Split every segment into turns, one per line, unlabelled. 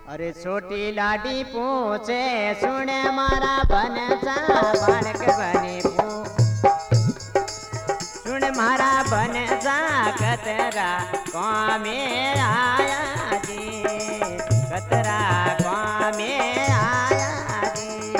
अरे छोटी लाडी पूछे सुन मारा बनचा बालक बने सुन मारा बनचा कतरा कामे आया जी कतरा कामे आया जी।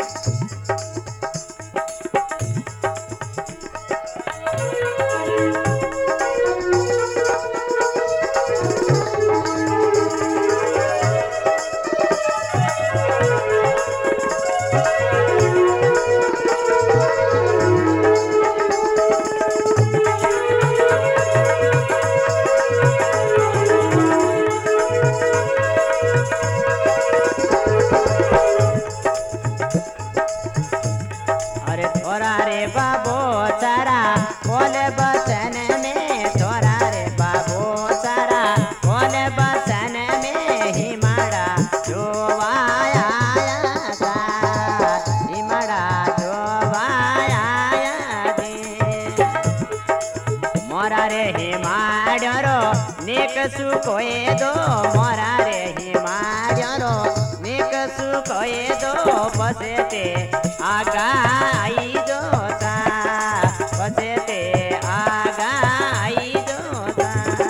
थोरा रे बाबो सारा बोल बसन में थोरा रे बाबो सारा बोल बसन में हिमाड़ा जोवाया सा हिमाड़ा जोवाया दे मोरा रे हिमाड़ो नेक सुकोए दो मोरा रे हिमाड़ो नेक सुकोए दो बसते आगा आई जोता बसते आगा आई जोता।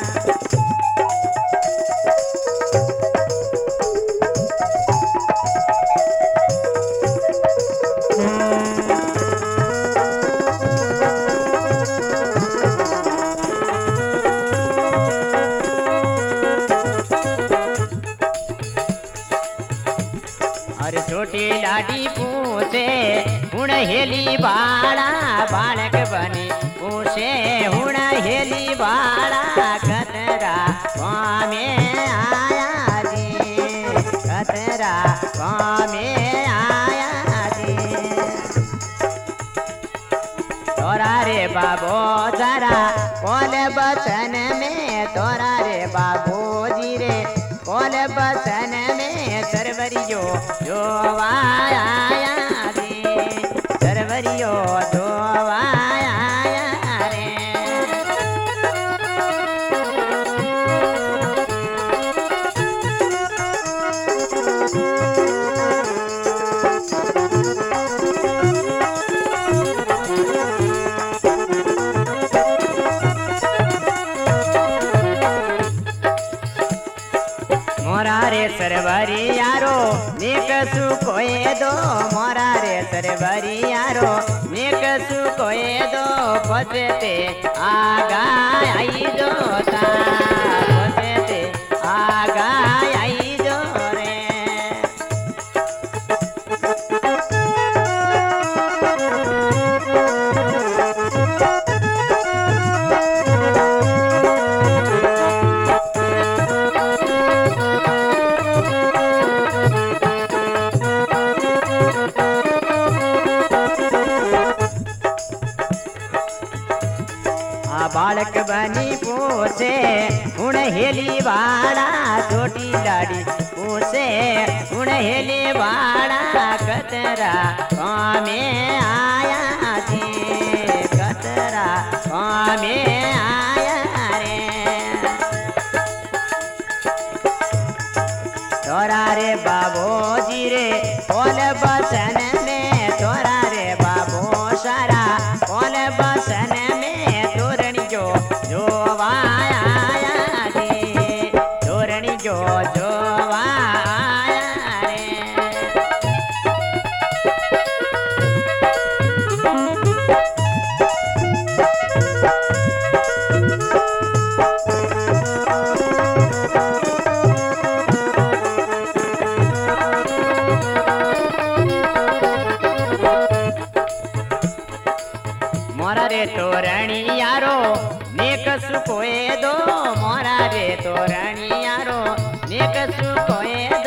अरे छोटी लाडी पूछे हुण हेली बाड़ा बालक बनी पूछे हुण हेली बाड़ा कतरा कामे आया जी कतरा कामे आया जी। तोरा रे बाबो जरा बोल बचन में तोरा रे बाबू जी रे बोल बचन में सरवरियो जोवाया रे सरवरियो जोवाया रे। मोरा रे सरवरी यारो नेक सुकोए दो मोरा रे सरवरी यारो नेक सुकोए दो बसते आगा आई जोता बसते आगा आई जो रे। बालक बनी पूछे हुण हेली बाड़ा छोटी लाडी पूछे हुण हेली बाड़ा कतरा कामे आया जी कतरा कामे आया रे। तोरा रे बाबो जी रे बोल बसन में तोरा रे बाबो सारा बोल बसन में जोवाया रे जोरणी जो जोवाया रे। मोरा रे तोरणी यारो नेक सुकोए दो मोरा रे तोरणी यारो नेक सुकोए